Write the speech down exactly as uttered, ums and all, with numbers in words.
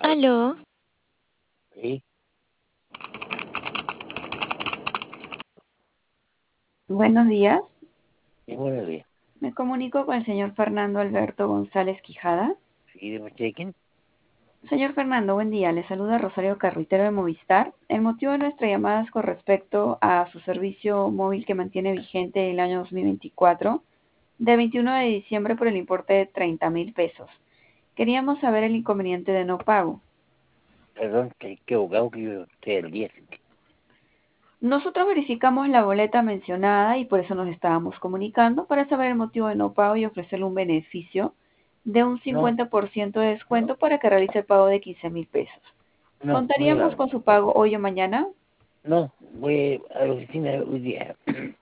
Aló, Sí, Buenos días. sí, buenos días. Me comunico con el señor Fernando Alberto González Quijada. Sí, de chequen. Señor Fernando, buen día. Le saluda Rosario Carruitero de Movistar. El motivo de nuestra llamada es con respecto a su servicio móvil que mantiene vigente el año dos mil veinticuatro, de veintiuno de diciembre por el importe de treinta mil pesos. Queríamos saber el inconveniente de no pago. Perdón, que equivocado que yo estoy al día. Nosotros verificamos la boleta mencionada y por eso nos estábamos comunicando para saber el motivo de no pago y ofrecerle un beneficio de un No, cincuenta por ciento de no, descuento para que realice el pago de quince mil pesos. no, muy ¿Contaríamos amable. con su pago hoy o mañana? No, voy a la oficina hoy día.